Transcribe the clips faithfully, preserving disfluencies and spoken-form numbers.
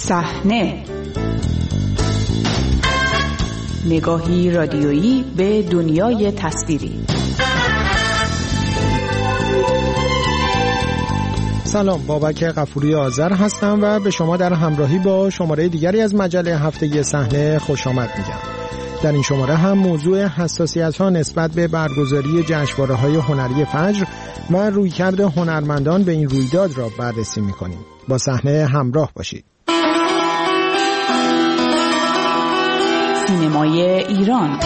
صحنه، نگاهی رادیویی به دنیای تصویری. سلام، بابک غفوری آذر هستم و به شما در همراهی با شماره دیگری از مجله هفتگی صحنه خوش آمد میگم. در این شماره هم موضوع حساسیت‌ها نسبت به برگزاری جشنواره‌های هنری فجر و رویکرد هنرمندان به این رویداد را بررسی می‌کنیم. با صحنه همراه باشید. سینمای ایران.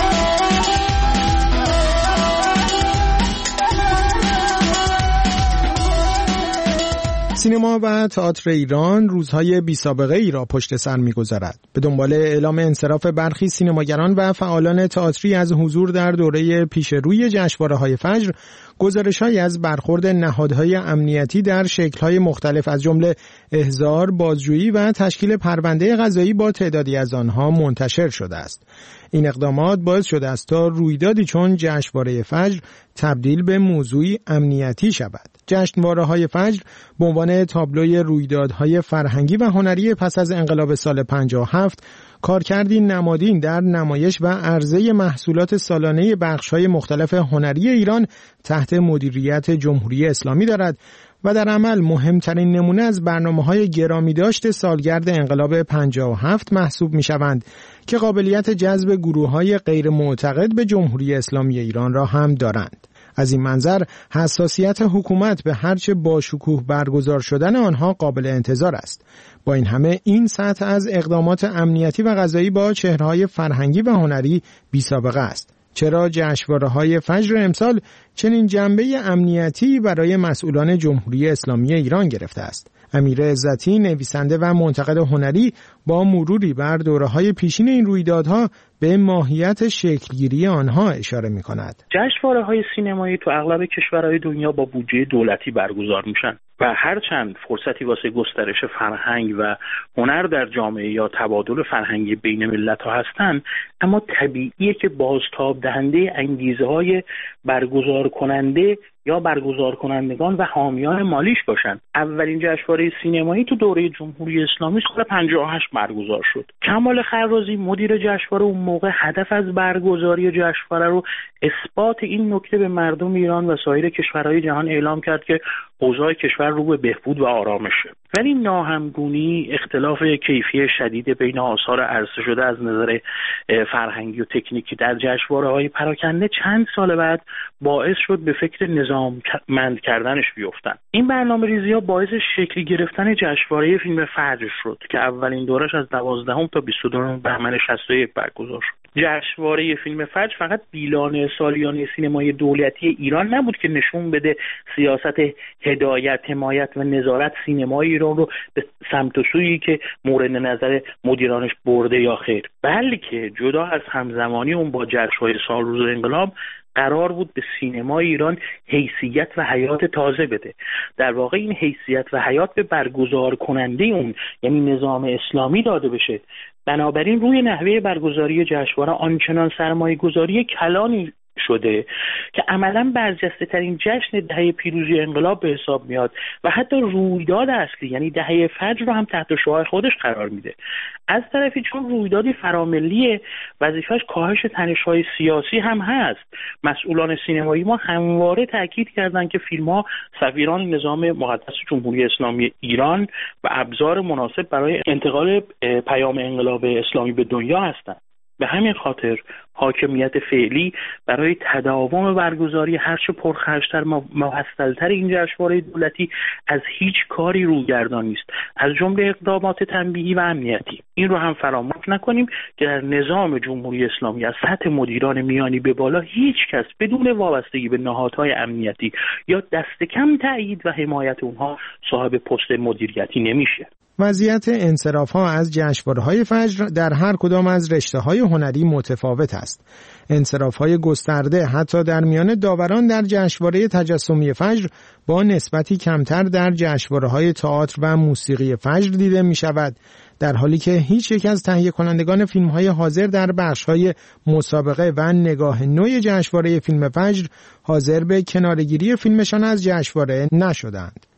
سینما و تئاتر ایران روزهای بی سابقه ای را پشت سر می‌گذارد. به دنبال اعلام انصراف برخی سینماگران و فعالان تئاتری از حضور در دوره پیشروی جشنواره‌های فجر، گزارش‌هایی از برخورد نهادهای امنیتی در شکل‌های مختلف از جمله احضار، بازجویی و تشکیل پرونده قضایی با تعدادی از آنها منتشر شده است. این اقدامات باعث شده است تا رویدادی چون جشنواره فجر تبدیل به موضوعی امنیتی شود. جشنواره‌های فجر به عنوان تابلوی رویدادهای فرهنگی و هنری پس از انقلاب سال پنجاه و هفت کارکردی نمادین در نمایش و عرضه محصولات سالانه بخش‌های مختلف هنری ایران تحت مدیریت جمهوری اسلامی دارد و در عمل مهمترین نمونه از برنامه‌های گرامی داشت سالگرد انقلاب پنجاه و هفت محسوب می‌شوند که قابلیت جذب گروه‌های غیر معتقد به جمهوری اسلامی ایران را هم دارند. از این منظر حساسیت حکومت به هرچه باشکوه برگزار شدن آنها قابل انتظار است. با این همه این سطح از اقدامات امنیتی و قضایی با چهره‌های فرهنگی و هنری بی‌سابقه است. چرا جشنواره‌های فجر امسال چنین جنبه امنیتی برای مسئولان جمهوری اسلامی ایران گرفته است؟ امیر عزتی، نویسنده و منتقد هنری، با مروری بر دوره‌های پیشین این رویدادها به ماهیت شکلگیری آنها اشاره می‌کند. جشنواره‌های سینمایی تو اغلب کشورهای دنیا با بودجه دولتی برگزار میشن و هرچند فرصتی واسه گسترش فرهنگ و هنر در جامعه یا تبادل فرهنگی بین ملت‌ها هستن، اما طبیعیه که بازتاب دهنده انگیزه‌های برگزار کننده یا برگزار کنندگان و حامیان مالیش باشن. اولین جشنواره سینمایی تو دوره جمهوری اسلامی سال پنجاه و هشت برگزار شد. کمال خرازی مدیر جشنواره اون موقع هدف از برگزاری جشنواره رو اثبات این نکته به مردم ایران و سایر کشورهای جهان اعلام کرد که اوضاع کشور رو به بهبود و آرامشه. ولی ناهمگونی، اختلاف کیفی شدید بین آثار عرضه شده از نظر فرهنگی و تکنیکی در جشنواره‌های پراکنده چند سال بعد باعث شد به فکر نظاممند کردنش بیفتن. این برنامه‌ریزی‌ها باعث شکلی گرفتن جشنواره فیلم فجر شد که اولین دورش از دوازدهم تا بیست و دوم بهمن شصت و یک برگزار شد. جشنواره فیلم فجر فقط بیلانه سالیانه سینمای دولتی ایران نبود که نشون بده سیاست هدایت، حمایت و نظارت سینمای ایران رو به سمت و سویی که مورد نظر مدیرانش برده یا خیر، بلکه جدا از همزمانی اون با جشن‌های سالروز انقلاب قرار بود به سینمای ایران حیثیت و حیات تازه بده. در واقع این حیثیت و حیات به برگزار کننده اون، یعنی نظام اسلامی، داده بشه. بنابراین روی نحوه برگزاری جشنواره آنچنان سرمایه گذاری کلانی شده که عملاً برجسته ترین جشن دهه پیروزی انقلاب به حساب میاد و حتی رویداد اصلی یعنی دهه فجر رو هم تحت شعاع خودش قرار میده. از طرفی چون رویدادی فراملی، وظیفش کاهش تنش‌های سیاسی هم هست. مسئولان سینمایی ما همواره تاکید کردند که فیلم‌ها سفیران نظام مقدس جمهوری اسلامی ایران و ابزار مناسب برای انتقال پیام انقلاب اسلامی به دنیا هستند. به همین خاطر حاکمیت فعلی برای تداوم برگزاری هرچه پرخرجتر و محصلتر این جشنواره دولتی از هیچ کاری روگردان نیست، از جمله اقدامات تنبیهی و امنیتی. این رو هم فراموش نکنیم که در نظام جمهوری اسلامی از سطح مدیران میانی به بالا هیچ کس بدون وابستگی به نهادهای امنیتی یا دست کم تأیید و حمایت اونها صاحب پست مدیریتی نمیشه. وضعیت انصراف‌ها از جشنواره‌های فجر در هر کدام از رشته‌های هنری متفاوت است. انصراف‌های گسترده حتی در میان داوران در جشنواره تجسمی فجر با نسبتی کمتر در جشنواره‌های تئاتر و موسیقی فجر دیده می‌شود، در حالی که هیچ یک از تهیه کنندگان فیلم‌های حاضر در بخش‌های مسابقه و نگاه نوع جشنواره فیلم فجر حاضر به کناره‌گیری فیلمشان از جشنواره نشدند.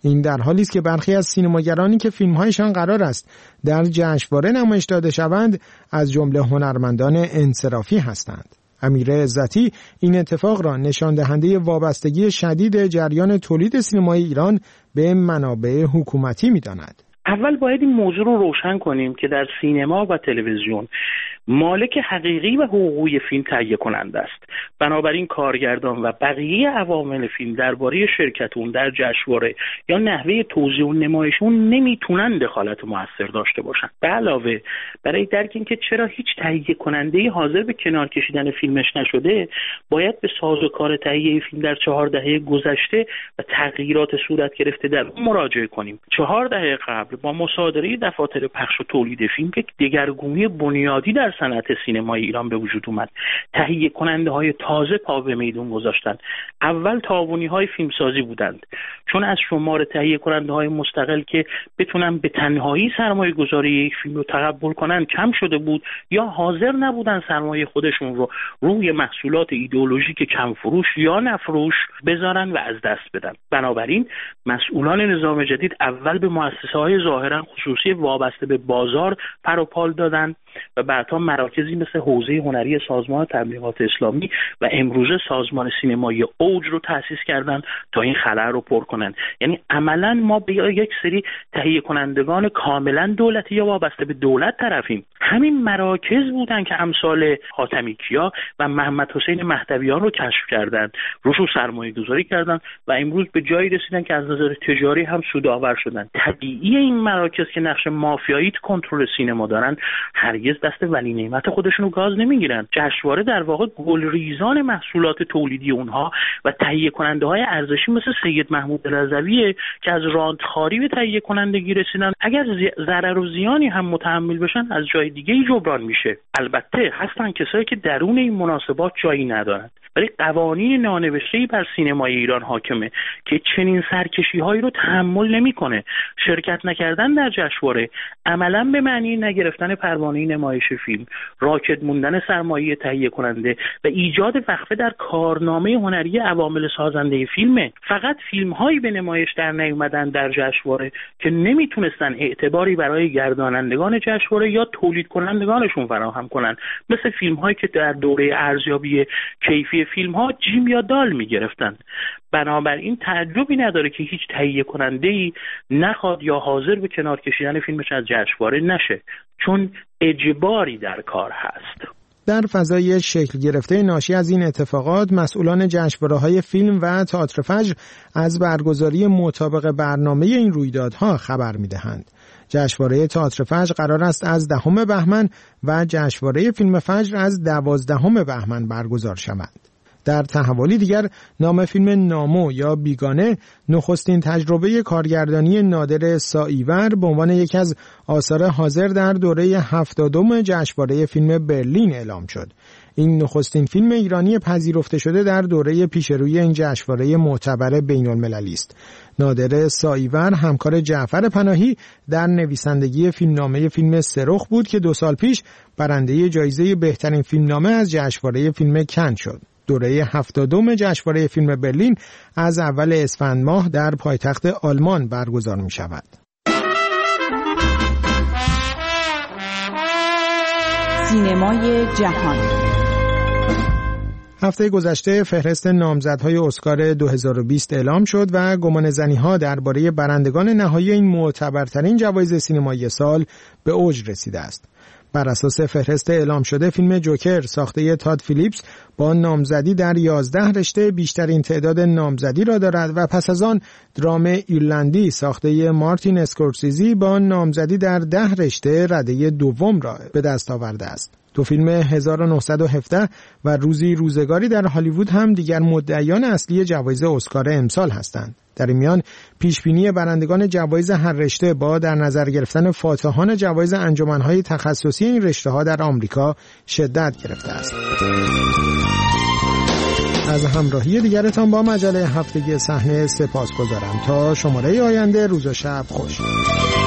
این در حالی است که برخی از سینماگرانی که فیلم‌هایشان قرار است در جشنواره نمایش داده شوند از جمله هنرمندان انصرافی هستند. امیر عزتی این اتفاق را نشان دهنده وابستگی شدید جریان تولید سینمای ایران به منابع حکومتی می‌داند. اول باید این موضوع رو روشن کنیم که در سینما و تلویزیون مالک حقیقی و حقوقی فیلم تهیه کننده است. بنابراین کارگردان و بقیه عوامل فیلم درباره شرکتون در جشنواره یا نحوه توزیع و نمایشون نمیتونن دخالت موثر داشته باشن. به علاوه برای درک اینکه چرا هیچ تهیه کننده‌ای حاضر به کنار کشیدن فیلمش نشده، باید به سازوکار تهیه فیلم در چهار دهه گذشته و تغییرات صورت گرفته در اون مراجعه کنیم. چهار دهه قبل با مصادره دفاتر پخش و تولید فیلم یک دگرگونی بنیادی در صنعت سینمای ایران به وجود اومد. تهیه کننده های تازه پا به میدون گذاشتند. اول تعاونی های فیلمسازی بودند، چون از شمار تهیه کننده های مستقل که بتونن به تنهایی سرمایه گذاری یک فیلم رو تقبل کنن کم شده بود، یا حاضر نبودن سرمایه خودشون رو روی محصولات ایدئولوژیک کم فروش یا نفروش بذارن و از دست بدن. بنابراین مسئولان نظام جدید اول به مؤسسه های ظاهرا خصوصی وابسته به بازار پر و پال دادن و بعدها مراکزی مثل حوزه هنری سازمان تبلیغات اسلامی و امروزه سازمان سینمایی اوج رو تأسیس کردن تا این خلأ رو پر کنن. یعنی عملا ما به یک سری تهیه کنندگان کاملا دولتی یا وابسته به دولت طرفیم. همین مراکز بودن که امثال حاتمی کیا و محمد حسین مهدویان رو کشف کردن، روش رو سرمایه گذاری کردن و امروز به جایی رسیدن که از نظر تجاری هم سودآور شدن. طبیعی این مراکز که نقش مافیایی تو کنترل سینما دارن هرگز دست ولی نعمت خودشونو گاز نمیگیرن. جشنواره در واقع گلریزان محصولات تولیدی اونها و تهیه کننده های ارزشی مثل سید محمود رضویه که از راندخاری به تهیه کنندگی رسیدن. اگر ضرر و زیانی هم متحمل بشن از جای دیگه ای جبران میشه. البته هستن کسایی که درون این مناسبات جایی ندارن، ولی قوانین نانوشته‌ای بر سینمای ایران حاکمه که چنین سرکشی‌هایی رو تحمل نمی‌کنه. شرکت نکردن در جشنواره عملاً به معنی نگرفتن پروانه نمایش فیلم، راکد موندن سرمایه تهیه کننده و ایجاد وقفه در کارنامه هنری عوامل سازنده فیلمه. فقط فیلم‌هایی به نمایش در نیومدن در جشنواره که نمیتونستن اعتباری برای گردانندگان جشنواره یا تولید کنندگانشون فراهم کنن، مثل فیلم‌هایی که در دوره ارزیابی کیفی فیلم‌ها جیم یا دال می‌گرفتن. بنابراین تعجبی نداره که هیچ تهیه کننده‌ای نخواد یا حاضر به کنار کشیدن فیلمش از جشنواره نشه، چون اجباری در کار هست. در فضای شکل گرفته ناشی از این اتفاقات، مسئولان جشنواره‌های فیلم و تئاتر فجر از برگزاری مطابق برنامه این رویدادها خبر می‌دهند. جشنواره تئاتر فجر قرار است از دهم بهمن و جشنواره فیلم فجر از دوازدهم بهمن برگزار شوند. در تحولی دیگر، نام فیلم نامو یا بیگانه نخستین تجربه کارگردانی نادر ساییور به عنوان یکی از آثار حاضر در دوره هفتادم جشنواره فیلم برلین اعلام شد. این نخستین فیلم ایرانی پذیرفته شده در دوره پیشروی این جشنواره معتبر بین‌المللی است. نادر ساییور همکار جعفر پناهی در نویسندگی فیلمنامه فیلم سرخ بود که دو سال پیش برنده جایزه بهترین فیلمنامه از جشنواره فیلم کن شد. دوره هفتادم جشنواره فیلم برلین از اول اسفند ماه در پایتخت آلمان برگزار می شود. سینمای جهان. هفته گذشته فهرست نامزدهای اسکار دو هزار و بیست اعلام شد و گمانه‌زنی‌ها درباره برندگان نهایی این معتبرترین جوایز سینمایی سال به اوج رسیده است. بر اساس فهرست اعلام شده، فیلم جوکر ساخته تاد فیلیپس با نامزدی در یازده رشته بیشترین تعداد نامزدی را دارد و پس از آن درام ایرلندی ساخته مارتین اسکورسیزی با نامزدی در ده رشته رده دوم را به دست آورده است. دو فیلم هزار و نهصد و هفده و روزی روزگاری در هالیوود هم دیگر مدعیان اصلی جوایز اسکار امسال هستند. در این میان پیشبینی برندگان جوایز هر رشته با در نظر گرفتن فاتحان جوایز انجمن‌های تخصصی این رشته‌ها در آمریکا شدت گرفته است. از همراهی دیگرتان با مجله هفتگی صحنه سپاسگزارم. تا شماره آینده، روز و شب خوش.